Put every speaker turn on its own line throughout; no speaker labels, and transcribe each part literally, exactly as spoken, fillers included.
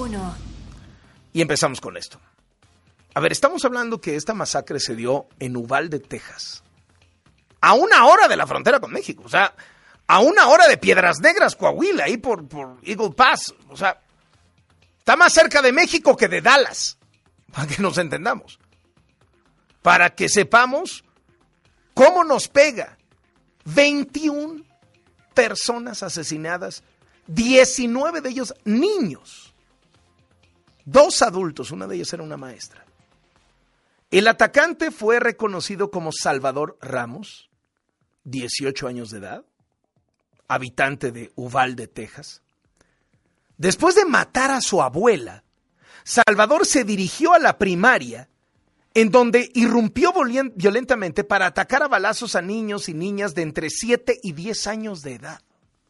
uno.
Y empezamos con esto. A ver, estamos hablando que esta masacre se dio en Uvalde, Texas. A una hora de la frontera con México. O sea, a una hora de Piedras Negras, Coahuila, ahí por, por Eagle Pass. O sea, está más cerca de México que de Dallas. Para que nos entendamos. Para que sepamos cómo nos pega. veintiuna personas asesinadas, diecinueve de ellos niños. Dos adultos, una de ellas era una maestra. El atacante fue reconocido como Salvador Ramos, dieciocho años de edad, habitante de Uvalde, Texas. Después de matar a su abuela, Salvador se dirigió a la primaria, en donde irrumpió violentamente para atacar a balazos a niños y niñas de entre siete y diez años de edad.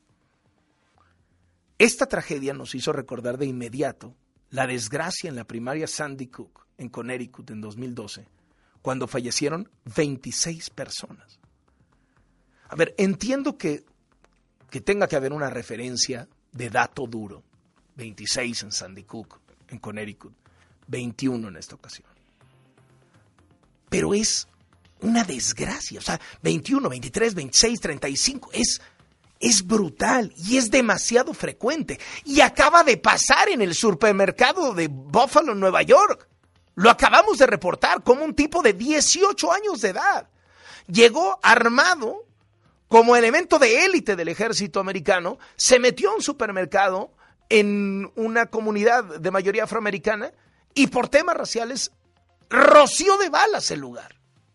Esta tragedia nos hizo recordar de inmediato la desgracia en la primaria Sandy Hook, en Connecticut, en dos mil doce, cuando fallecieron veintiséis personas. A ver, entiendo que, que tenga que haber una referencia de dato duro. veintiséis en Sandy Hook, en Connecticut, veintiuno en esta ocasión. Pero es una desgracia, o sea, veintiuno, veintitrés, veintiséis, treinta y cinco, es... Es brutal y es demasiado frecuente. Y acaba de pasar en el supermercado de Buffalo, Nueva York. Lo acabamos de reportar, como un tipo de dieciocho años de edad llegó armado como elemento de élite del ejército americano, se metió a un supermercado en una comunidad de mayoría afroamericana y por temas raciales roció de balas el lugar.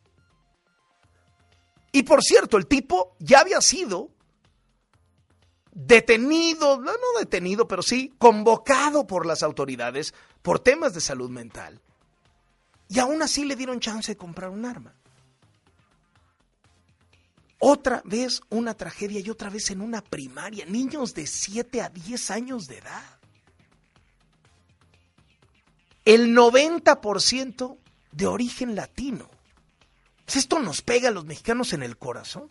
Y por cierto, el tipo ya había sido detenido, no, no detenido, pero sí convocado por las autoridades por temas de salud mental. Y aún así le dieron chance de comprar un arma. Otra vez una tragedia y otra vez en una primaria. Niños de siete a diez años de edad. El noventa por ciento de origen latino. Pues esto nos pega a los mexicanos en el corazón.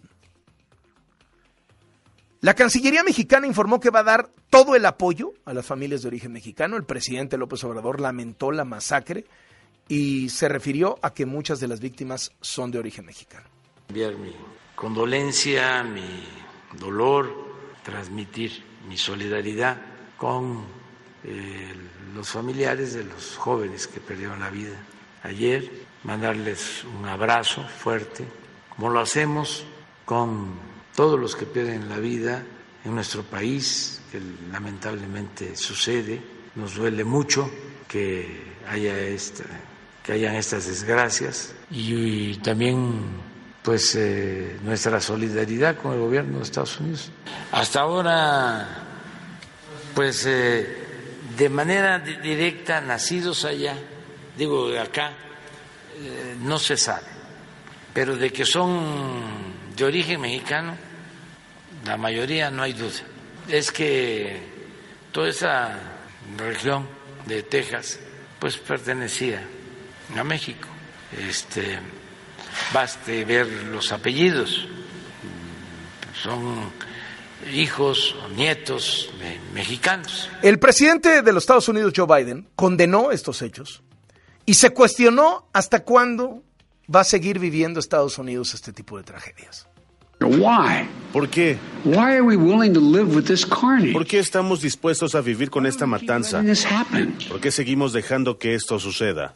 La Cancillería mexicana informó que va a dar todo el apoyo a las familias de origen mexicano. El presidente López Obrador lamentó la masacre y se refirió a que muchas de las víctimas son de origen mexicano.
Enviar mi condolencia, mi dolor, transmitir mi solidaridad con eh, los familiares de los jóvenes que perdieron la vida ayer, mandarles un abrazo fuerte, como lo hacemos con todos los que pierden la vida en nuestro país, que lamentablemente sucede. Nos duele mucho que haya esta, que hayan estas desgracias y, y también pues eh, nuestra solidaridad con el gobierno de Estados Unidos. Hasta ahora, pues eh, de manera directa, nacidos allá, digo acá, eh, no se sabe, pero de que son de origen mexicano, la mayoría no hay duda. Es que toda esa región de Texas pues pertenecía a México. Este, baste ver los apellidos, son hijos o nietos de mexicanos.
El presidente de los Estados Unidos, Joe Biden, condenó estos hechos y se cuestionó hasta cuándo va a seguir viviendo Estados Unidos este tipo de tragedias.
Why?
¿Por qué?
Why are we willing to live with this carnage?
¿Por qué estamos dispuestos a vivir con esta matanza?
Letting this happen?
¿Por qué seguimos dejando que esto suceda?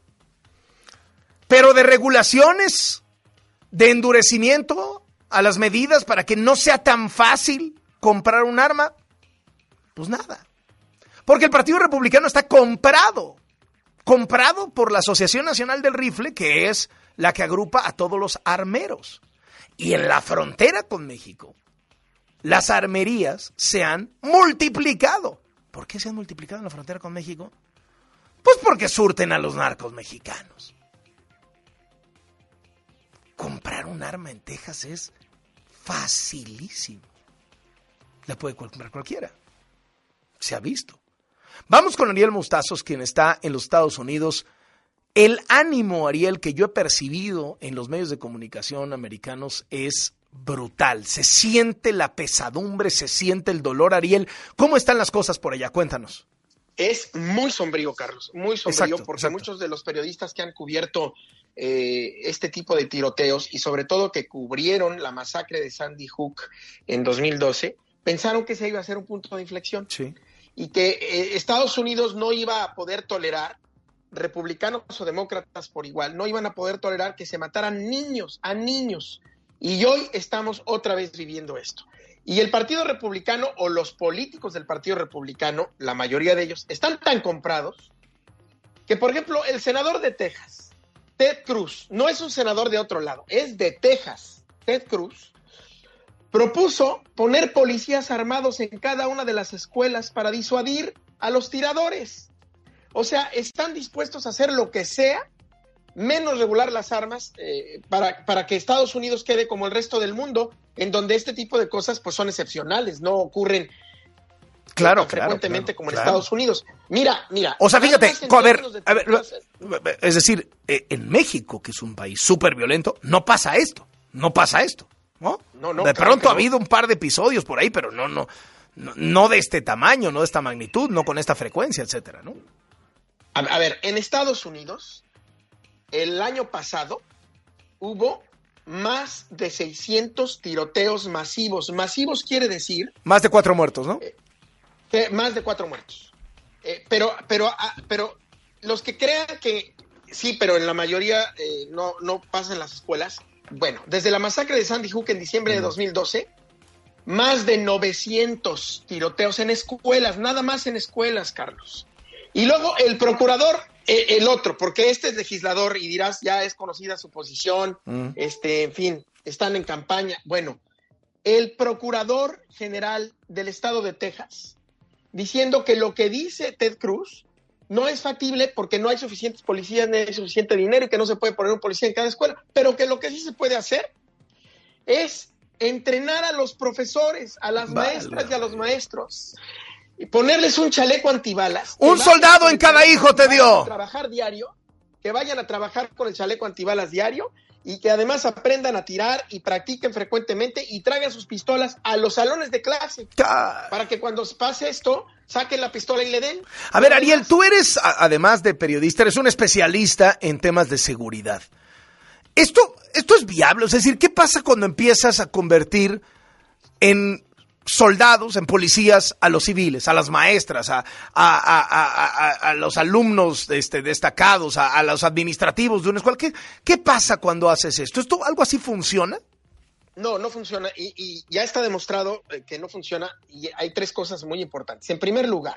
Pero de regulaciones, de endurecimiento a las medidas para que no sea tan fácil comprar un arma, pues nada. Porque el Partido Republicano está comprado, comprado por la Asociación Nacional del Rifle, que es la que agrupa a todos los armeros. Y en la frontera con México, las armerías se han multiplicado. ¿Por qué se han multiplicado en la frontera con México? Pues porque surten a los narcos mexicanos. Comprar un arma en Texas es facilísimo. La puede comprar cualquiera. Se ha visto. Vamos con Ariel Mostazos, quien está en los Estados Unidos. El ánimo, Ariel, que yo he percibido en los medios de comunicación americanos es brutal. Se siente la pesadumbre, se siente el dolor. Ariel, ¿cómo están las cosas por allá? Cuéntanos.
es muy sombrío, Carlos, muy sombrío,
Exacto,
porque
exacto.
muchos de los periodistas que han cubierto eh, este tipo de tiroteos y sobre todo que cubrieron la masacre de Sandy Hook en dos mil doce, pensaron que ese iba a ser un punto de inflexión
Sí.
y que eh, Estados Unidos no iba a poder tolerar, republicanos o demócratas por igual, no iban a poder tolerar que se mataran niños, a niños. Y hoy estamos otra vez viviendo esto. Y el Partido Republicano o los políticos del Partido Republicano, la mayoría de ellos, están tan comprados que, por ejemplo, el senador de Texas, Ted Cruz, no es un senador de otro lado, es de Texas, Ted Cruz, propuso poner policías armados en cada una de las escuelas para disuadir a los tiradores. O sea, están dispuestos a hacer lo que sea, menos regular las armas, eh, para, para que Estados Unidos quede como el resto del mundo, en donde este tipo de cosas pues son excepcionales, no ocurren
Claro,
tan frecuentemente
claro,
como en
claro.
Estados Unidos. Mira, mira.
O sea,
nada
fíjate,
más en
a ver,
términos de
a ver,
tiroteos,
es decir, eh, en México, que es un país súper violento, no pasa esto, no pasa esto, ¿no?
No, no,
de
claro
pronto
que
ha
no.
habido un par de episodios por ahí, pero no, no, no, no de este tamaño, no de esta magnitud, no con esta frecuencia, etcétera, ¿no?
A, a ver, en Estados Unidos, el año pasado hubo más de seiscientos tiroteos masivos. Masivos quiere decir
Más de cuatro muertos, ¿no?
que más de cuatro muertos. Eh, pero, pero, ah, pero los que crean que sí, pero en la mayoría eh, no, no pasa en las escuelas. Bueno, desde la masacre de Sandy Hook en diciembre de dos mil doce, más de novecientos tiroteos en escuelas, nada más en escuelas, Carlos. Y luego el procurador, eh, el otro, porque este es legislador y dirás, ya es conocida su posición,
Mm.
este, en fin, están en campaña. Bueno, el procurador general del estado de Texas, diciendo que lo que dice Ted Cruz no es factible porque no hay suficientes policías, no hay suficiente dinero y que no se puede poner un policía en cada escuela, pero que lo que sí se puede hacer es entrenar a los profesores, a las
Vale.
maestras y a los maestros, y ponerles un chaleco antibalas.
Un
Que
soldado
vayan
en cada
con el
hijo te
chaleco,
dio.
vayan a trabajar diario, que vayan a trabajar con el chaleco antibalas diario y que además aprendan a tirar y practiquen frecuentemente y traigan sus pistolas a los salones de clase
Ah.
para que cuando pase esto saquen la pistola y le den.
A ver,
Pero
Ariel,
además-
tú eres, a- además de periodista, eres un especialista en temas de seguridad. Esto, esto es viable, es decir, ¿qué pasa cuando empiezas a convertir en soldados, en policías, a los civiles, a las maestras, a, a, a, a, a, a los alumnos este, destacados, a, a los administrativos de una escuela? ¿Qué, ¿Qué pasa cuando haces esto? ¿Esto algo así funciona?
No, no funciona y, y ya está demostrado eh, que no funciona y hay tres cosas muy importantes. En primer lugar,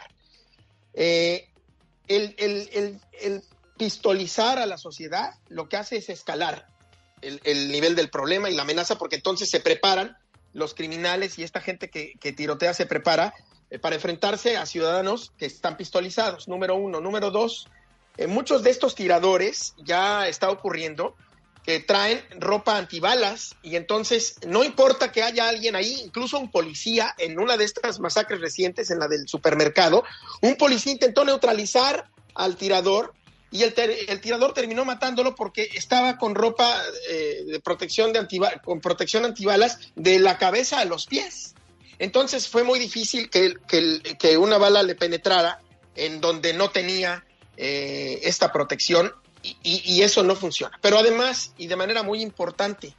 eh, el, el, el, el pistolizar a la sociedad lo que hace es escalar el, el nivel del problema y la amenaza, porque entonces se preparan los criminales y esta gente que, que tirotea se prepara eh, para enfrentarse a ciudadanos que están pistolizados, número uno. Número dos, eh, muchos de estos tiradores ya está ocurriendo que traen ropa antibalas y entonces no importa que haya alguien ahí, incluso un policía en una de estas masacres recientes, en la del supermercado, un policía intentó neutralizar al tirador y el, ter- el tirador terminó matándolo porque estaba con ropa eh, de protección de antiba- con protección antibalas de la cabeza a los pies. Entonces fue muy difícil que, que, que una bala le penetrara en donde no tenía eh, esta protección. Y, y, y eso no funciona. Pero además, y de manera muy importante,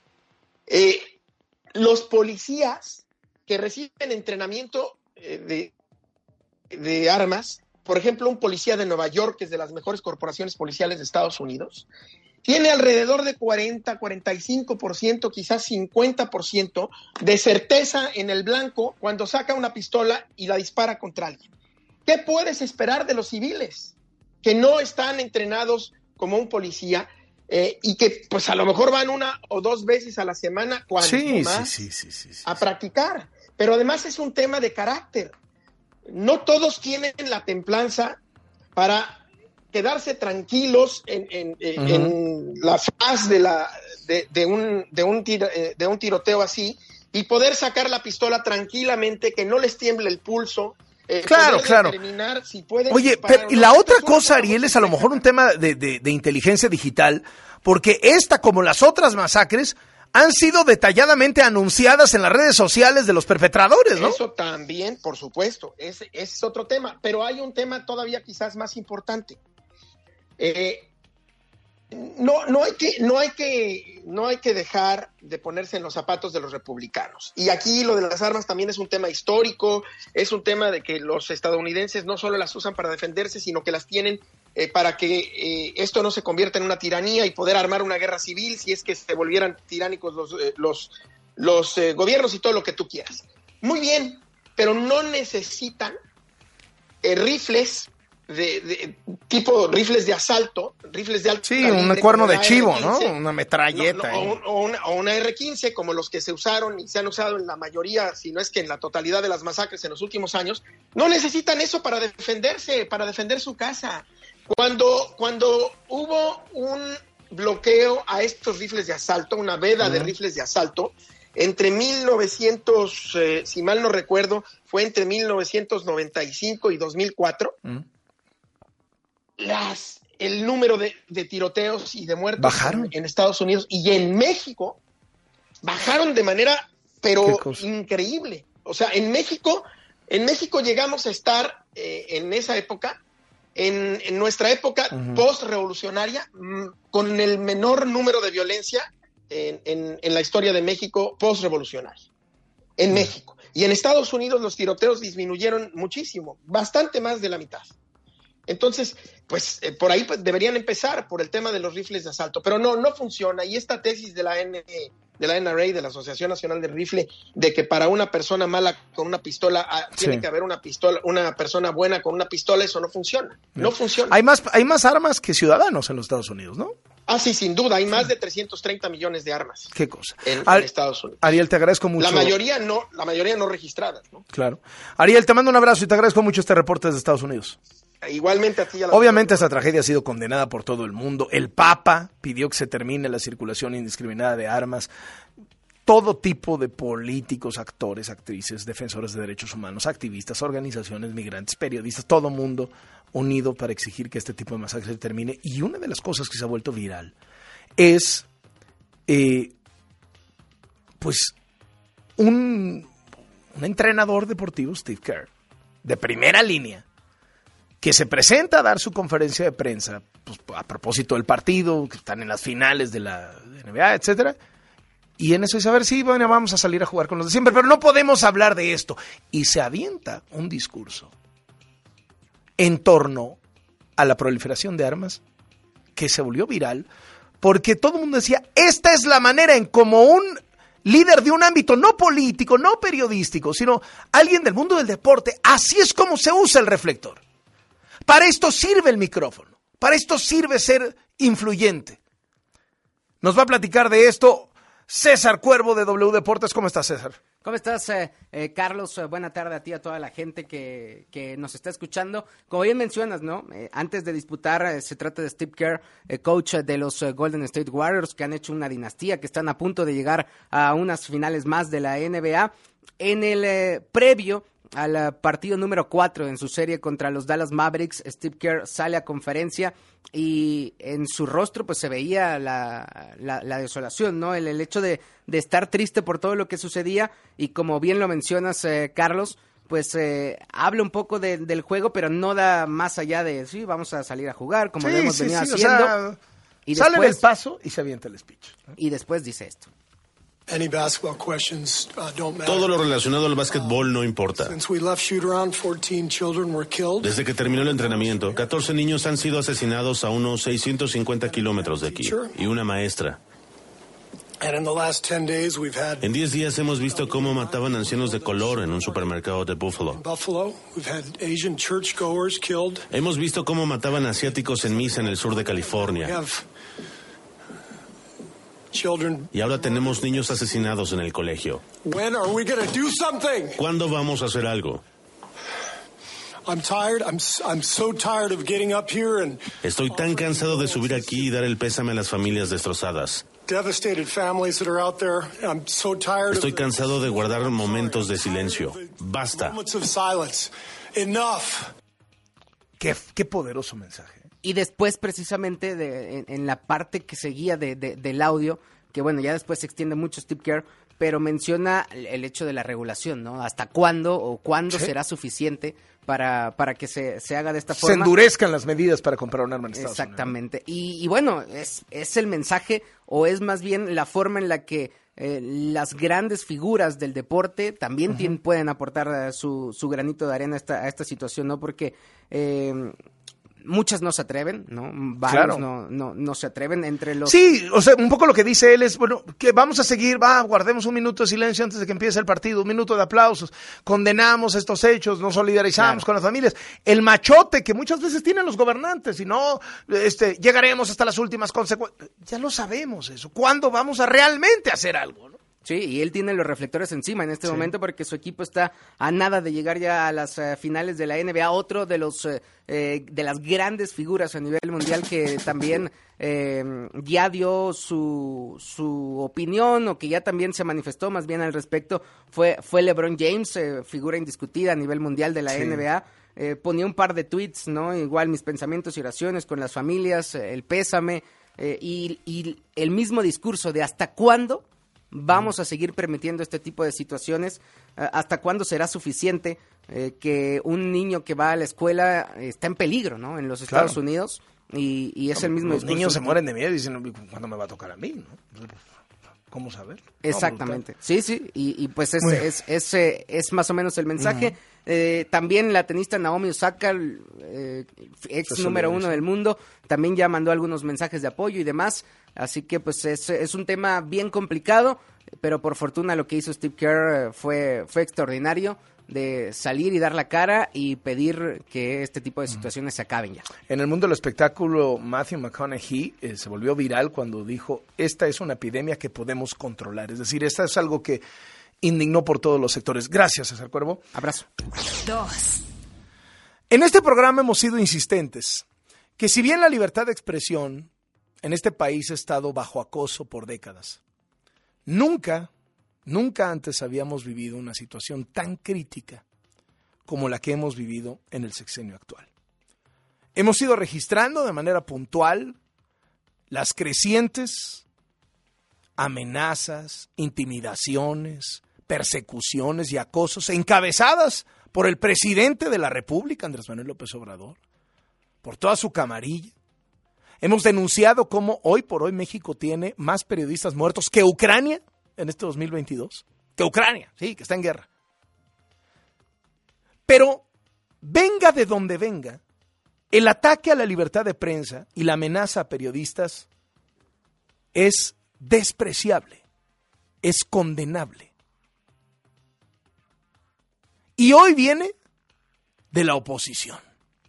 eh, los policías que reciben entrenamiento eh, de, de armas, por ejemplo, un policía de Nueva York, que es de las mejores corporaciones policiales de Estados Unidos, tiene alrededor de cuarenta, cuarenta y cinco por ciento, quizás cincuenta por ciento de certeza en el blanco cuando saca una pistola y la dispara contra alguien. ¿Qué puedes esperar de los civiles que no están entrenados como un policía eh, y que pues a lo mejor van una o dos veces a la semana, cuando
Sí,
más,
sí, sí, sí, sí, sí.
a practicar? Pero además es un tema de carácter. No todos tienen la templanza para quedarse tranquilos en, en, eh,
Ujú.
en la faz de, la, de, de, un, de, un tiro, eh, de un tiroteo así y poder sacar la pistola tranquilamente, que no les tiemble el pulso. Eh,
Claro,
poder
claro.
determinar si pueden
Oye,
disparar
pero
o
y
no.
la
Esto
otra
es una
cosa,
cosa
Ariel,
muy
es a lo mejor un
compleja.
tema de, de, de inteligencia digital, porque esta, como las otras masacres, han sido detalladamente anunciadas en las redes sociales de los perpetradores, ¿no?
Eso también, por supuesto, ese, ese es otro tema, pero hay un tema todavía quizás más importante. Eh, no, no hay que, no hay que, no hay que dejar de ponerse en los zapatos de los republicanos. Y aquí lo de las armas también es un tema histórico, es un tema de que los estadounidenses no solo las usan para defenderse, sino que las tienen eh, para que eh, esto no se convierta en una tiranía y poder armar una guerra civil si es que se volvieran tiránicos los, eh, los, los eh, gobiernos y todo lo que tú quieras. Muy bien, pero no necesitan eh, rifles De, de tipo rifles de asalto, rifles de alto
sí,
calibre,
un cuerno de
la
chivo,
R quince,
¿no? Una metralleta.
No, no, o, un, o, una, o una erre quince, como los que se usaron y se han usado en la mayoría, si no es que en la totalidad de las masacres en los últimos años. No necesitan eso para defenderse, para defender su casa. Cuando, cuando hubo un bloqueo a estos rifles de asalto, una veda uh-huh. de rifles de asalto, entre mil novecientos, eh, si mal no recuerdo, fue entre mil novecientos noventa y cinco y dos mil cuatro, uh-huh. Las, el número de, de tiroteos y de muertos
bajaron
en, en Estados Unidos y en México bajaron de manera pero increíble. O sea, en México, en México llegamos a estar eh, en esa época, en, en nuestra época uh-huh. post-revolucionaria, m- con el menor número de violencia en, en, en la historia de México post-revolucionaria. En uh-huh. México. Y en Estados Unidos los tiroteos disminuyeron muchísimo, bastante más de la mitad. Entonces, pues eh, por ahí pues, deberían empezar por el tema de los rifles de asalto, pero no, no funciona. Y esta tesis de la N, de la N R A, de la Asociación Nacional del Rifle, de que para una persona mala con una pistola ah, tiene sí. que haber una pistola, una persona buena con una pistola, eso no funciona. No, no funciona.
Hay más, hay más armas que ciudadanos en los Estados Unidos, ¿no?
Ah, sí, sin duda, hay más de trescientos treinta millones de armas.
Qué cosa.
En,
Ar-
en Estados Unidos.
Ariel, te agradezco mucho.
La mayoría no, la mayoría no registradas, ¿no?
Claro. Ariel, te mando un abrazo y te agradezco mucho este reporte desde Estados Unidos.
Igualmente a ti. A la
Obviamente esta tragedia ha sido condenada por todo el mundo. El Papa pidió que se termine la circulación indiscriminada de armas. Todo tipo de políticos, actores, actrices, defensores de derechos humanos, activistas, organizaciones, migrantes, periodistas, todo mundo unido para exigir que este tipo de masacres se termine. Y una de las cosas que se ha vuelto viral es eh, pues un, un entrenador deportivo, Steve Kerr, de primera línea, que se presenta a dar su conferencia de prensa pues, a propósito del partido, que están en las finales de la N B A, etcétera. Y en eso dice, a ver, sí, bueno, vamos a salir a jugar con los de siempre, pero no podemos hablar de esto. Y se avienta un discurso en torno a la proliferación de armas que se volvió viral porque todo el mundo decía, esta es la manera en como un líder de un ámbito no político, no periodístico, sino alguien del mundo del deporte, así es como se usa el reflector. Para esto sirve el micrófono, para esto sirve ser influyente. Nos va a platicar de esto César Cuervo de W Deportes. ¿Cómo estás, César?
¿Cómo estás, eh, eh, Carlos? Eh, buena tarde a ti, a toda la gente que, que nos está escuchando. Como bien mencionas, ¿no? Eh, antes de disputar, eh, se trata de Steve Kerr, eh, coach de los eh, Golden State Warriors, que han hecho una dinastía, que están a punto de llegar a unas finales más de la N B A. En el eh, previo al partido número cuatro en su serie contra los Dallas Mavericks, Steve Kerr sale a conferencia y en su rostro pues se veía la, la, la desolación, ¿no? El, el hecho de, de estar triste por todo lo que sucedía y como bien lo mencionas, eh, Carlos, pues eh, habla un poco de, del juego, pero no da más allá de, sí, vamos a salir a jugar, como
sí,
lo hemos
sí,
venido
sí,
haciendo.
O sea,
y
sale
después,
del paso y se avienta el speech, ¿no?
Y después dice esto.
Any basketball questions, uh, don't matter.
Todo lo relacionado al básquetbol no importa.
Since we left shoot around, fourteen children were killed.
Desde que terminó el entrenamiento, catorce niños han sido asesinados a unos seiscientos cincuenta kilómetros de aquí. Y una maestra.
And in the last ten days, we've had
En diez días hemos visto cómo mataban ancianos de color en un supermercado de Buffalo.
Buffalo. We've had Asian churchgoers killed.
Hemos visto cómo mataban asiáticos en misa en el sur de
We
California.
have children.
Y ahora tenemos niños asesinados en el colegio.
When are we going to do something?
¿Cuándo vamos a hacer algo?
I'm tired. I'm s- I'm so tired of getting up here and
Estoy tan cansado de subir aquí y dar el pésame a las familias destrozadas.
devastated families that are out there. I'm so tired
Estoy
of
cansado de guardar momentos de silencio. Basta.
moments of silence. Enough.
Qué, qué poderoso mensaje.
Y después, precisamente, de, en, en la parte que seguía de, de, del audio, que bueno, ya después se extiende mucho Steve Kerr, pero menciona el, el hecho de la regulación, ¿no? ¿Hasta cuándo o cuándo sí. será suficiente para, para que se, se haga de esta forma?
Se endurezcan las medidas para comprar un arma en Estados
Exactamente.
Unidos.
Y, y bueno, es, es el mensaje o es más bien la forma en la que eh, las grandes figuras del deporte también uh-huh. tienen, pueden aportar uh, su, su granito de arena a esta, a esta situación, ¿no? Porque eh, muchas no se atreven, ¿no? Varios claro. no, no, no se atreven entre los...
Sí, o sea, un poco lo que dice él es, bueno, que vamos a seguir, va, guardemos un minuto de silencio antes de que empiece el partido, un minuto de aplausos, condenamos estos hechos, nos solidarizamos claro. con las familias. El machote que muchas veces tienen los gobernantes, y no, este, llegaremos hasta las últimas consecuencias. Ya lo sabemos eso. ¿Cuándo vamos a realmente hacer algo, no?
Sí, y él tiene los reflectores encima en este sí. momento porque su equipo está a nada de llegar ya a las uh, finales de la N B A, otro de los uh, eh, de las grandes figuras a nivel mundial que también eh, ya dio su su opinión o que ya también se manifestó más bien al respecto fue fue LeBron James, eh, figura indiscutida a nivel mundial de la sí. N B A. Eh, ponía un par de tweets, ¿no? Igual mis pensamientos y oraciones con las familias, eh, el pésame eh, y, y el mismo discurso de hasta cuándo vamos a seguir permitiendo este tipo de situaciones. ¿Hasta cuándo será suficiente eh, que un niño que va a la escuela está en peligro, ¿no? En los Estados claro. Unidos y, y es no, el mismo
los
discurso.
Niños se mueren de miedo y dicen, ¿cuándo me va a tocar a mí? ¿No? ¿Cómo saber?
Exactamente. No, sí, sí. Y, y pues es, es, es, es, es más o menos el mensaje. Uh-huh. Eh, también la tenista Naomi Osaka, eh, ex Eso número uno del mundo, también ya mandó algunos mensajes de apoyo y demás. Así que pues es, es un tema bien complicado, pero por fortuna lo que hizo Steve Kerr fue, fue extraordinario, de salir y dar la cara y pedir que este tipo de situaciones se acaben ya.
En el mundo del espectáculo, Matthew McConaughey eh, se volvió viral cuando dijo, esta es una epidemia que podemos controlar. Es decir, esta es algo que indignó por todos los sectores. Gracias, César Cuervo.
Abrazo.
Dos.
En este programa hemos sido insistentes que si bien la libertad de expresión en este país ha estado bajo acoso por décadas, nunca... Nunca antes habíamos vivido una situación tan crítica como la que hemos vivido en el sexenio actual. Hemos ido registrando de manera puntual las crecientes amenazas, intimidaciones, persecuciones y acosos encabezadas por el presidente de la República, Andrés Manuel López Obrador, por toda su camarilla. Hemos denunciado cómo hoy por hoy México tiene más periodistas muertos que Ucrania en este dos mil veintidós, que Ucrania, sí, que está en guerra. Pero venga de donde venga, el ataque a la libertad de prensa y la amenaza a periodistas es despreciable, es condenable. Y hoy viene de la oposición.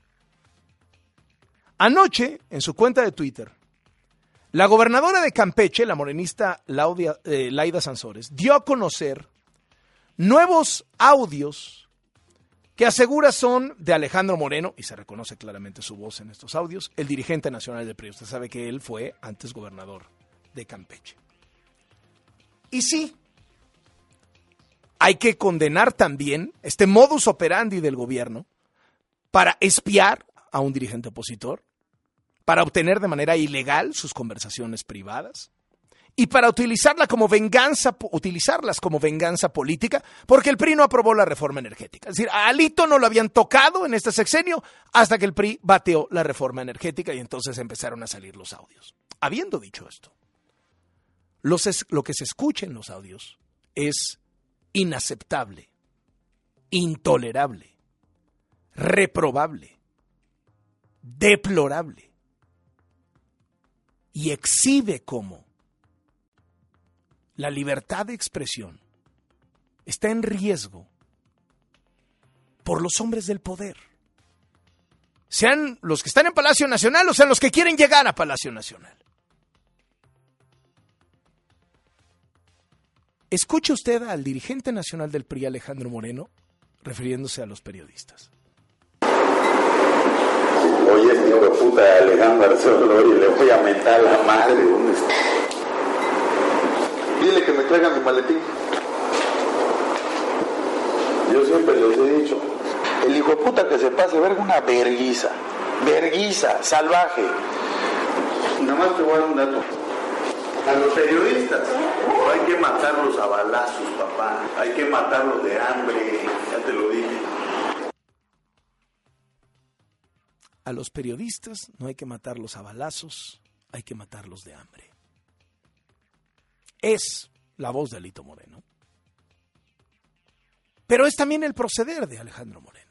Anoche, en su cuenta de Twitter, la gobernadora de Campeche, la morenista Laudia, eh, Laida Sansores, dio a conocer nuevos audios que asegura son de Alejandro Moreno, y se reconoce claramente su voz en estos audios, el dirigente nacional del P R I. Usted sabe que él fue antes gobernador de Campeche. Y sí, hay que condenar también este modus operandi del gobierno para espiar a un dirigente opositor, para obtener de manera ilegal sus conversaciones privadas y para utilizarla como venganza, utilizarlas como venganza política, porque el P R I no aprobó la reforma energética. Es decir, a Alito no lo habían tocado en este sexenio hasta que el P R I bateó la reforma energética y entonces empezaron a salir los audios. Habiendo dicho esto, los es, lo que se escucha en los audios es inaceptable, intolerable, reprobable, deplorable. Y exhibe cómo la libertad de expresión está en riesgo por los hombres del poder. Sean los que están en Palacio Nacional o sean los que quieren llegar a Palacio Nacional. Escuche usted al dirigente nacional del P R I, Alejandro Moreno, refiriéndose a los periodistas.
Oye, este hijo de puta Alejandro Arcelo, oye, le voy a mentar la madre. ¿Dónde está? Dile que me traiga mi maletín. Yo siempre les he dicho, el hijo de puta que se pase verga una verguiza, verguiza, salvaje. Y nada más te voy a dar un dato. A los periodistas, no hay que matarlos a balazos, papá. Hay que matarlos de hambre, ya te lo dije.
A los periodistas no hay que matarlos a balazos, hay que matarlos de hambre. Es la voz de Alito Moreno. Pero es también el proceder de Alejandro Moreno.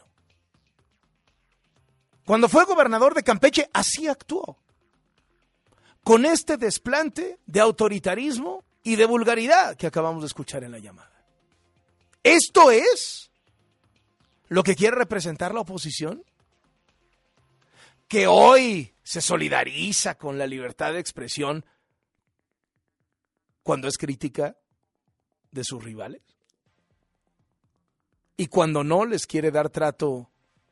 Cuando fue gobernador de Campeche, así actuó. Con este desplante de autoritarismo y de vulgaridad que acabamos de escuchar en la llamada. ¿Esto es lo que quiere representar la oposición? Que hoy se solidariza con la libertad de expresión cuando es crítica de sus rivales. Y cuando no les quiere dar trato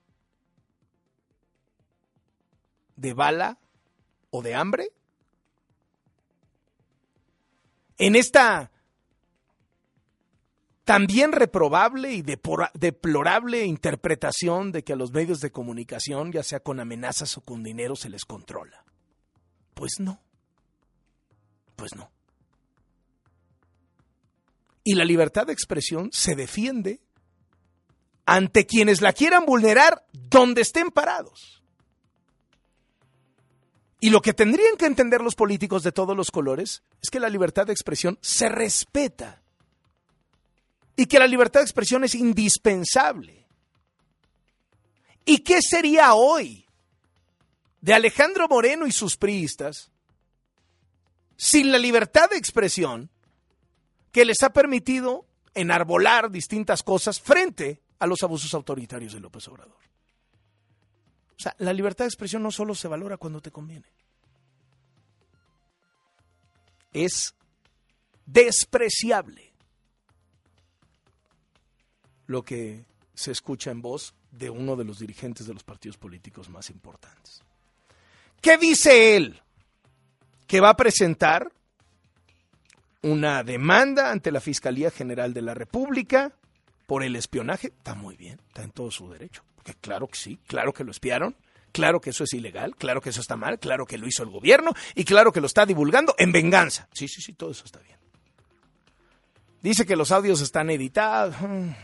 de bala o de hambre. En esta también reprobable y deplorable interpretación de que a los medios de comunicación, ya sea con amenazas o con dinero, se les controla. Pues no. Pues no. Y la libertad de expresión se defiende ante quienes la quieran vulnerar donde estén parados. Y lo que tendrían que entender los políticos de todos los colores es que la libertad de expresión se respeta y que la libertad de expresión es indispensable. ¿Y qué sería hoy de Alejandro Moreno y sus priistas sin la libertad de expresión que les ha permitido enarbolar distintas cosas frente a los abusos autoritarios de López Obrador? O sea, la libertad de expresión no solo se valora cuando te conviene. Es despreciable lo que se escucha en voz de uno de los dirigentes de los partidos políticos más importantes. ¿Qué dice él? Que va a presentar una demanda ante la Fiscalía General de la República por el espionaje. Está muy bien, está en todo su derecho. Que claro que sí, claro que lo espiaron, claro que eso es ilegal, claro que eso está mal, claro que lo hizo el gobierno y claro que lo está divulgando en venganza. Sí, sí, sí, todo eso está bien. Dice que los audios están editados.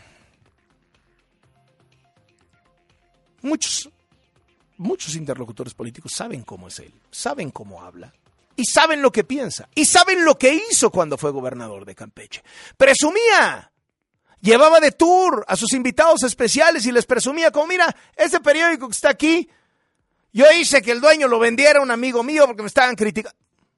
Muchos, muchos interlocutores políticos saben cómo es él, saben cómo habla y saben lo que piensa y saben lo que hizo cuando fue gobernador de Campeche. Presumía. Llevaba de tour a sus invitados especiales y les presumía como, mira, este periódico que está aquí, yo hice que el dueño lo vendiera a un amigo mío porque me estaban criticando.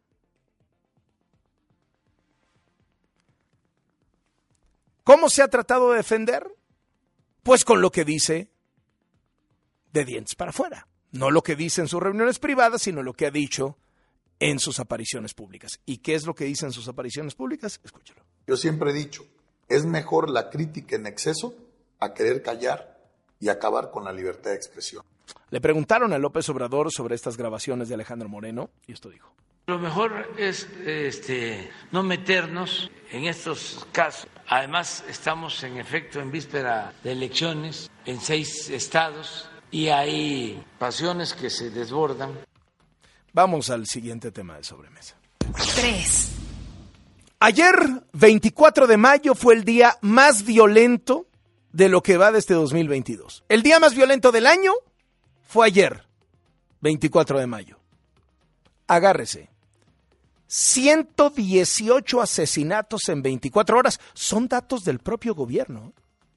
¿Cómo se ha tratado de defender? Pues con lo que dice de dientes para afuera. No lo que dice en sus reuniones privadas, sino lo que ha dicho en sus apariciones públicas. ¿Y qué es lo que dice en sus apariciones públicas? Escúchalo.
Yo siempre he dicho, es mejor la crítica en exceso a querer callar y acabar con la libertad de expresión.
Le preguntaron a López Obrador sobre estas grabaciones de Alejandro Moreno y esto dijo.
Lo mejor es este, no meternos en estos casos. Además, estamos en efecto en víspera de elecciones en seis estados y hay pasiones que se desbordan.
Vamos al siguiente tema de sobremesa.
Tres.
Ayer, veinticuatro de mayo, fue el día más violento de lo que va de este dos mil veintidós. El día más violento del año fue ayer, veinticuatro de mayo. Agárrese. ciento dieciocho asesinatos en veinticuatro horas. Son datos del propio gobierno.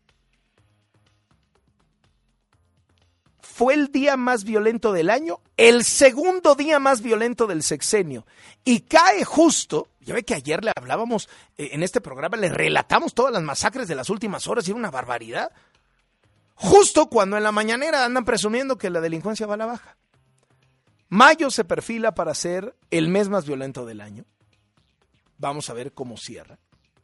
Fue el día más violento del año, el segundo día más violento del sexenio. Y cae justo, ya ve que ayer le hablábamos, eh, en este programa le relatamos todas las masacres de las últimas horas y era una barbaridad. Justo cuando en la mañanera andan presumiendo que la delincuencia va a la baja. Mayo se perfila para ser el mes más violento del año. Vamos a ver cómo cierra.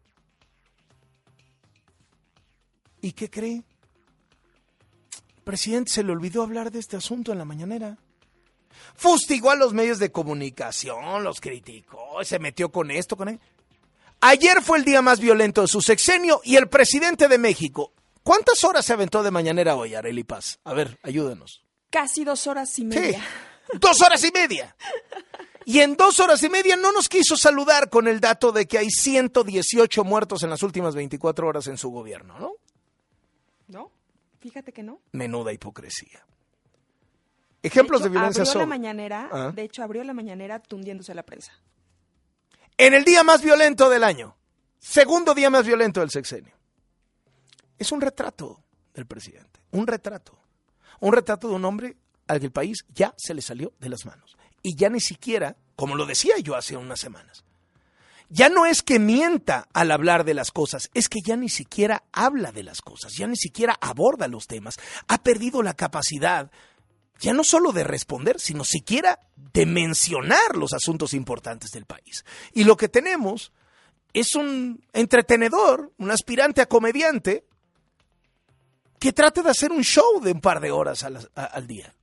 ¿Y qué cree? Presidente, se le olvidó hablar de este asunto en la mañanera. Fustigó a los medios de comunicación, los criticó, se metió con esto, con él. Ayer fue el día más violento de su sexenio y el presidente de México. ¿Cuántas horas se aventó de mañanera hoy, Arely Paz? A ver, ayúdenos.
Casi dos horas y media.
Sí, dos horas y media. Y en dos horas y media no nos quiso saludar con el dato de que hay ciento dieciocho muertos en las últimas veinticuatro horas en su gobierno, ¿no?
No, fíjate que no.
Menuda hipocresía. Ejemplos de,
de, hecho,
de violencia
abrió
sobre.
la mañanera,
¿Ah?
De hecho, abrió la mañanera tundiéndose a la prensa.
En el día más violento del año. Segundo día más violento del sexenio. Es un retrato del presidente. Un retrato. Un retrato de un hombre al que el país ya se le salió de las manos. Y ya ni siquiera, como lo decía yo hace unas semanas, ya no es que mienta al hablar de las cosas, es que ya ni siquiera habla de las cosas, ya ni siquiera aborda los temas. Ha perdido la capacidad, ya no solo de responder, sino siquiera de mencionar los asuntos importantes del país. Y lo que tenemos es un entretenedor, un aspirante a comediante, que trate de hacer un show de un par de horas a la, a, al día.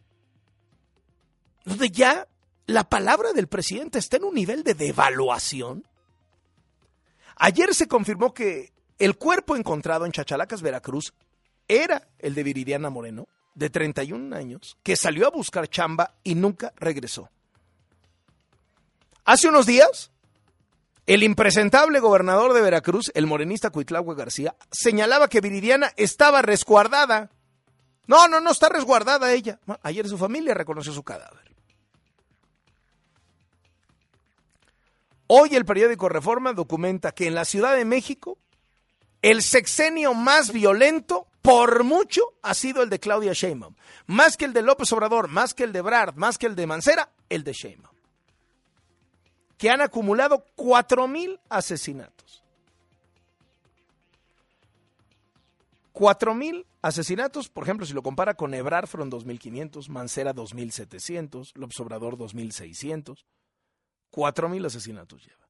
Donde ya la palabra del presidente está en un nivel de devaluación. Ayer se confirmó que el cuerpo encontrado en Chachalacas, Veracruz, era el de Viridiana Moreno, de treinta y un años, que salió a buscar chamba y nunca regresó. Hace unos días, el impresentable gobernador de Veracruz, el morenista Cuitlahua García, señalaba que Viridiana estaba resguardada. No, no, no está resguardada ella. Ayer su familia reconoció su cadáver. Hoy el periódico Reforma documenta que en la Ciudad de México el sexenio más violento, por mucho, ha sido el de Claudia Sheinbaum. Más que el de López Obrador, más que el de Ebrard, más que el de Mancera, el de Sheinbaum. Que han acumulado cuatro mil asesinatos. cuatro mil asesinatos, por ejemplo, si lo compara con Ebrard, fueron dos mil quinientos, Mancera dos mil setecientos, López Obrador dos mil seiscientos. Cuatro mil asesinatos lleva.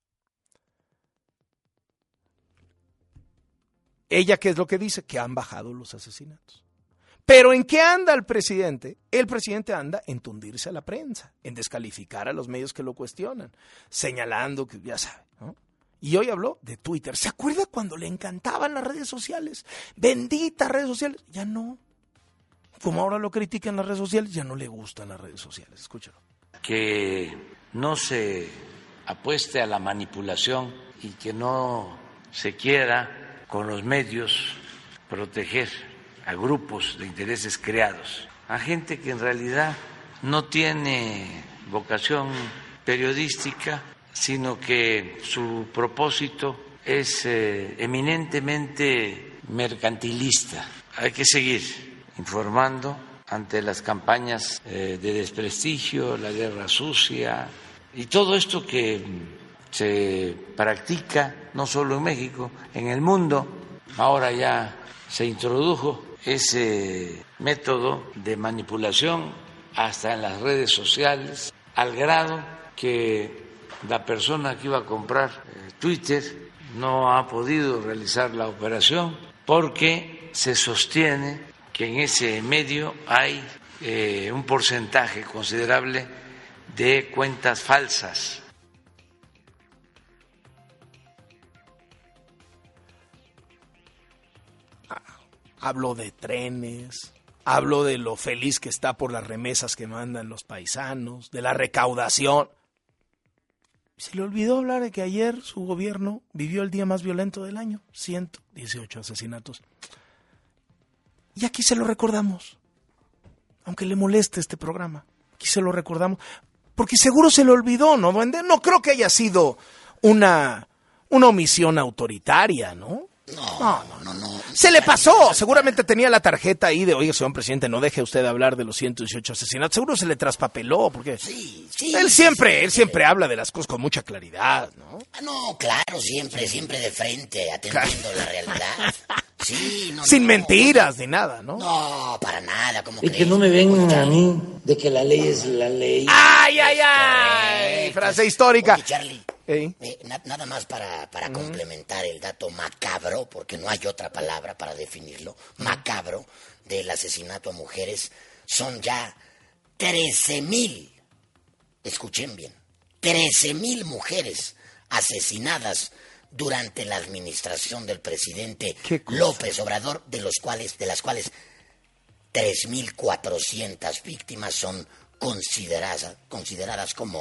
¿Ella qué es lo que dice? Que han bajado los asesinatos. ¿Pero en qué anda el presidente? El presidente anda en tundirse a la prensa, en descalificar a los medios que lo cuestionan, señalando que ya sabe, ¿no? Y hoy habló de Twitter. ¿Se acuerda cuando le encantaban las redes sociales? Benditas redes sociales. Ya no. Como ahora lo critican las redes sociales, ya no le gustan las redes sociales. Escúchalo.
Que no se apueste a la manipulación y que no se quiera con los medios proteger a grupos de intereses creados, a gente que en realidad no tiene vocación periodística, sino que su propósito es eh, eminentemente mercantilista. Hay que seguir informando ante las campañas eh, de desprestigio, la guerra sucia y todo esto que se practica no solo en México, en el mundo. Ahora ya se introdujo ese método de manipulación hasta en las redes sociales, al grado que la persona que iba a comprar eh, Twitter no ha podido realizar la operación porque se sostiene que en ese medio hay eh, un porcentaje considerable de cuentas falsas.
Habló de trenes, habló de lo feliz que está por las remesas que mandan los paisanos, de la recaudación. Se le olvidó hablar de que ayer su gobierno vivió el día más violento del año, ciento dieciocho asesinatos. Y aquí se lo recordamos, aunque le moleste este programa, aquí se lo recordamos, porque seguro se le olvidó, ¿no? No creo que haya sido una, una omisión autoritaria, ¿no?
No, no, no, no.
Se le pasó, seguramente tenía la tarjeta ahí de, oye, señor presidente, no deje usted de hablar de los ciento dieciocho asesinatos, seguro se le traspapeló, porque
sí, sí,
él siempre,
sí, sí,
él siempre habla de las cosas con mucha claridad, ¿no?
Ah, no, claro, siempre, siempre de frente, atendiendo la realidad. Sí, no,
Sin
no,
mentiras ni nada, ¿no?
No, para nada, ¿cómo
Y
crees?
que no me vengan a mí de que la ley es la ley.
¡Ay, ay, ay!
Correcto.
Frase histórica.
Oye, Charlie,
¿Eh?
eh, na- nada más para, para uh-huh. complementar el dato macabro, porque no hay otra palabra para definirlo, macabro, del asesinato a mujeres, son ya trece mil, escuchen bien, trece mil mujeres asesinadas durante la administración del presidente López Obrador, de los cuales, de las cuales tres mil cuatrocientas víctimas son consideradas, consideradas como,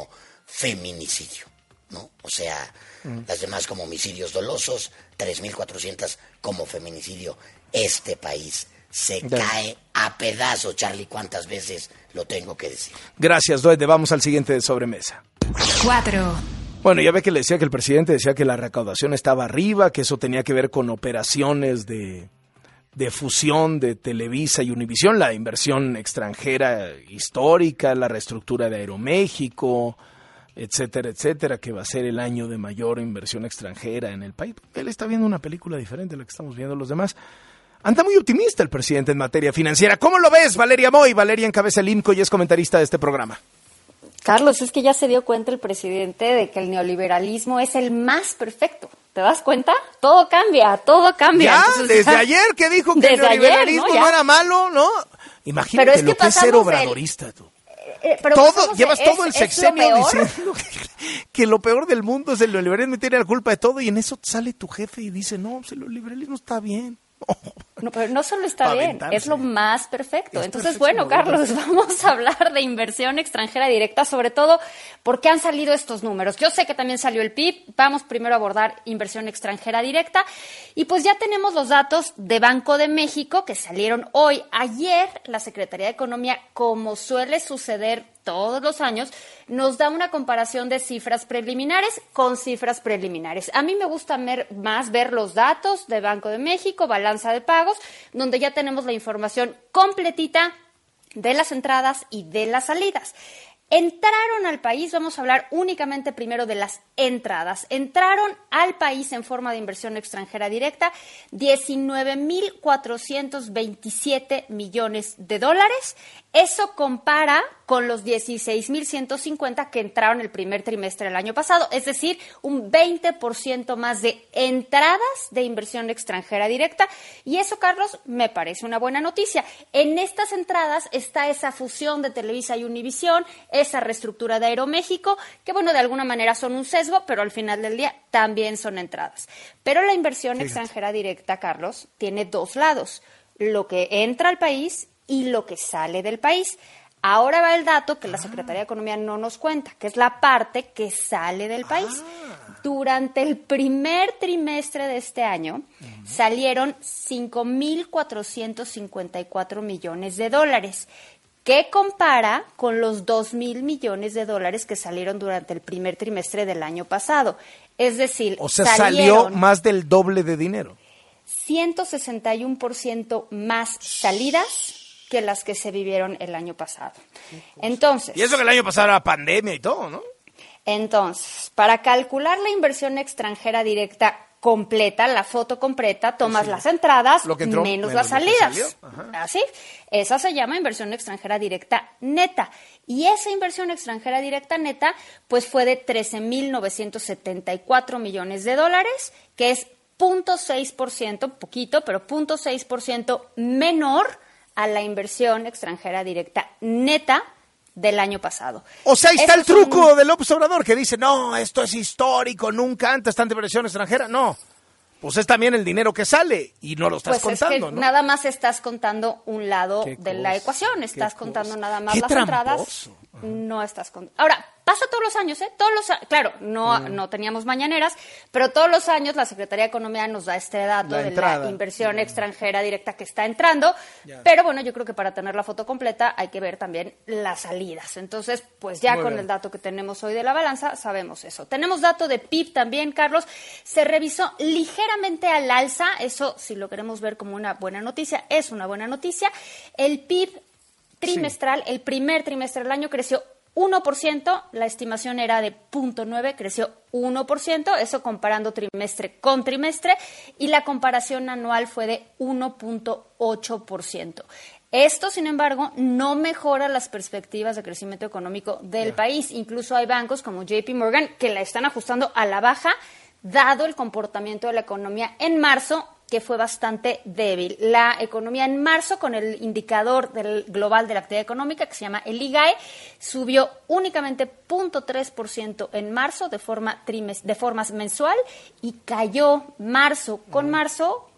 feminicidio, ¿no? O sea, mm. las demás como homicidios dolosos, tres mil cuatrocientos como feminicidio. Este país se de. cae a pedazos, Charlie, ¿cuántas veces lo tengo que decir?
Gracias, Duende. Vamos al siguiente de sobremesa.
Cuatro.
Bueno, ya ve que le decía que el presidente decía que la recaudación estaba arriba, que eso tenía que ver con operaciones de, de fusión de Televisa y Univisión, la inversión extranjera histórica, la reestructura de Aeroméxico, etcétera, etcétera, que va a ser el año de mayor inversión extranjera en el país. Él está viendo una película diferente a la que estamos viendo los demás. Anda muy optimista el presidente en materia financiera. ¿Cómo lo ves, Valeria Moy? Valeria encabeza el I M C O y es comentarista de este programa.
Carlos, es que ya se dio cuenta el presidente de que el neoliberalismo es el más perfecto. ¿Te das cuenta? Todo cambia, todo cambia.
Ya,
Entonces,
desde
ya,
ayer que dijo que el neoliberalismo ayer, ¿no? no era malo, ¿no? Imagínate es que lo que es ser obradorista, el... tú.
Eh, pero
todo, llevas es, todo el sexenio diciendo que, que lo peor del mundo es el neoliberalismo y tiene la culpa de todo, y en eso sale tu jefe y dice, no, pues el neoliberalismo está bien. Oh.
No, pero no solo está bien, es lo más perfecto. Es Entonces, perfecto, bueno, Carlos, vamos a hablar de inversión extranjera directa, sobre todo porque han salido estos números. Yo sé que también salió el P I B, vamos primero a abordar inversión extranjera directa, y pues ya tenemos los datos de Banco de México que salieron hoy. Ayer la Secretaría de Economía, como suele suceder todos los años, nos da una comparación de cifras preliminares con cifras preliminares. A mí me gusta ver, más ver los datos de Banco de México, balanza de pagos, donde ya tenemos la información completita de las entradas y de las salidas. Entraron al país, vamos a hablar únicamente primero de las entradas. Entraron al país en forma de inversión extranjera directa diecinueve mil cuatrocientos veintisiete millones de dólares. Eso compara con los dieciséis mil ciento cincuenta que entraron el primer trimestre del año pasado, es decir, un veinte por ciento más de entradas de inversión extranjera directa. Y eso, Carlos, me parece una buena noticia. En estas entradas está esa fusión de Televisa y Univisión, esa reestructura de Aeroméxico, que bueno, de alguna manera son un sesgo, pero al final del día también son entradas. Pero la inversión Fíjate. extranjera directa, Carlos, tiene dos lados, lo que entra al país y lo que sale del país. Ahora va el dato que la Secretaría de Economía no nos cuenta, que es la parte que sale del país. Ah. Durante el primer trimestre de este año uh-huh. salieron cinco mil cuatrocientos cincuenta y cuatro millones de dólares, que compara con los dos mil millones de dólares que salieron durante el primer trimestre del año pasado. Es decir,
o sea, salió más del doble de dinero.
ciento sesenta y uno por ciento más salidas que las que se vivieron el año pasado. Entonces,
y eso que el año pasado era pandemia y todo, ¿no?
Entonces, para calcular la inversión extranjera directa completa, la foto completa, tomas sí. las entradas entró, menos, menos las salidas. Así, esa se llama inversión extranjera directa neta. Y esa inversión extranjera directa neta, pues fue de trece mil novecientos setenta y cuatro millones de dólares, que es cero punto seis por ciento, poquito, pero cero punto seis por ciento menor a la inversión extranjera directa neta del año pasado.
O sea, ahí está Esos el truco son... de López Obrador, que dice, no, esto es histórico, nunca antes tanta inversión extranjera. No, pues es también el dinero que sale y no lo estás
pues
contando,
es que
¿no?
Nada más estás contando un lado
qué
de
cosa,
la ecuación, estás contando
cosa.
nada más
qué
las
tramposo.
entradas. Ajá. No estás contando. Ahora, pasa todos los años, ¿eh? Todos los, claro, no, mm. no teníamos mañaneras, pero todos los años la Secretaría de Economía nos da este dato la de entrada. la inversión yeah. extranjera directa que está entrando, yeah. pero bueno, yo creo que para tener la foto completa hay que ver también las salidas. Entonces, pues ya Muy con bien. el dato que tenemos hoy de la balanza, sabemos eso. Tenemos dato de P I B también, Carlos, se revisó ligeramente al alza, eso si lo queremos ver como una buena noticia, es una buena noticia. El P I B trimestral, sí. el primer trimestre del año creció uno por ciento, la estimación era de cero punto nueve, creció uno por ciento, eso comparando trimestre con trimestre, y la comparación anual fue de uno punto ocho por ciento. Esto, sin embargo, no mejora las perspectivas de crecimiento económico del yeah. país. Incluso hay bancos como J P Morgan que la están ajustando a la baja, dado el comportamiento de la economía en marzo, que fue bastante débil. La economía en marzo, con el indicador del global de la actividad económica, que se llama el I G A E, subió únicamente cero punto tres por ciento en marzo de forma, trimes, de forma mensual y cayó marzo con marzo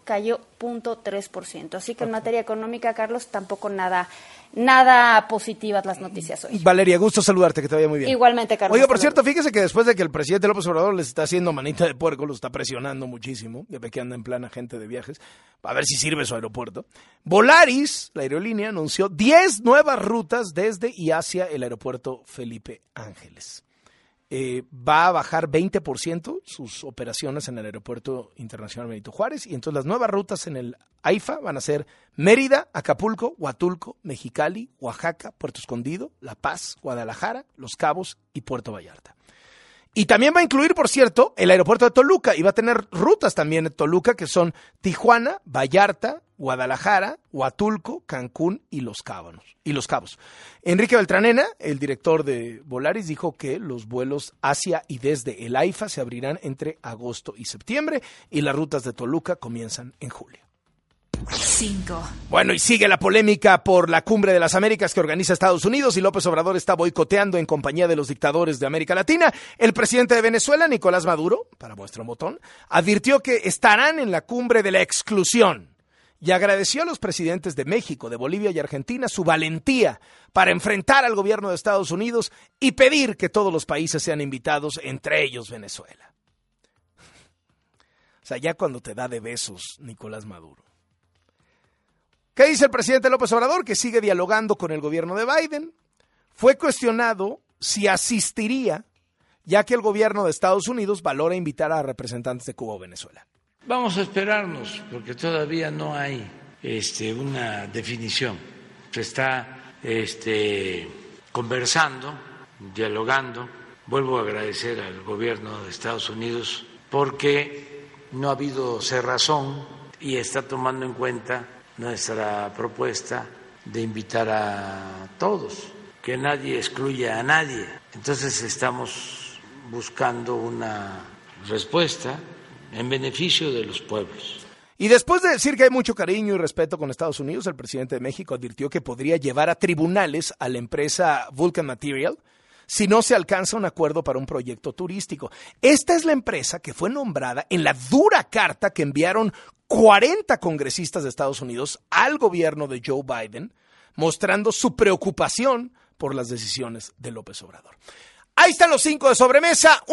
cayó cero punto tres por ciento. Así que en materia económica, Carlos, tampoco nada, nada positivas las noticias hoy.
Valeria, gusto saludarte, que te vaya muy bien.
Igualmente, Carlos.
Oiga, por cierto, fíjese que después de que el presidente López Obrador les está haciendo manita de puerco, los está presionando muchísimo, ya ve que anda en plan agente de viajes, a ver si sirve su aeropuerto. Volaris, la aerolínea, anunció diez nuevas rutas desde y hacia el aeropuerto Felipe Ángeles. Eh, va a bajar veinte por ciento sus operaciones en el Aeropuerto Internacional Benito Juárez, y entonces las nuevas rutas en el AIFA van a ser Mérida, Acapulco, Huatulco, Mexicali, Oaxaca, Puerto Escondido, La Paz, Guadalajara, Los Cabos y Puerto Vallarta. Y también va a incluir, por cierto, el aeropuerto de Toluca, y va a tener rutas también en Toluca, que son Tijuana, Vallarta, Guadalajara, Huatulco, Cancún y Los Cabos. Y Los Cabos. Enrique Beltranena, el director de Volaris, dijo que los vuelos hacia y desde el AIFA se abrirán entre agosto y septiembre, y las rutas de Toluca comienzan en julio.
Cinco.
Bueno, y sigue la polémica por la Cumbre de las Américas que organiza Estados Unidos, y López Obrador está boicoteando en compañía de los dictadores de América Latina. El presidente de Venezuela, Nicolás Maduro, para muestra un botón, advirtió que estarán en la Cumbre de la Exclusión y agradeció a los presidentes de México, de Bolivia y Argentina su valentía para enfrentar al gobierno de Estados Unidos y pedir que todos los países sean invitados, entre ellos Venezuela. O sea, ya cuando te da de besos Nicolás Maduro. ¿Qué dice el presidente López Obrador? Que sigue dialogando con el gobierno de Biden. Fue cuestionado si asistiría, ya que el gobierno de Estados Unidos valora invitar a representantes de Cuba o Venezuela.
Vamos a esperarnos, porque todavía no hay este, una definición. Se está este, conversando, dialogando. Vuelvo a agradecer al gobierno de Estados Unidos porque no ha habido cerrazón y está tomando en cuenta nuestra propuesta de invitar a todos, que nadie excluya a nadie. Entonces estamos buscando una respuesta en beneficio de los pueblos.
Y después de decir que hay mucho cariño y respeto con Estados Unidos, el presidente de México advirtió que podría llevar a tribunales a la empresa Vulcan Material si no se alcanza un acuerdo para un proyecto turístico. Esta es la empresa que fue nombrada en la dura carta que enviaron cuarenta congresistas de Estados Unidos al gobierno de Joe Biden, mostrando su preocupación por las decisiones de López Obrador. Ahí están los cinco de sobremesa.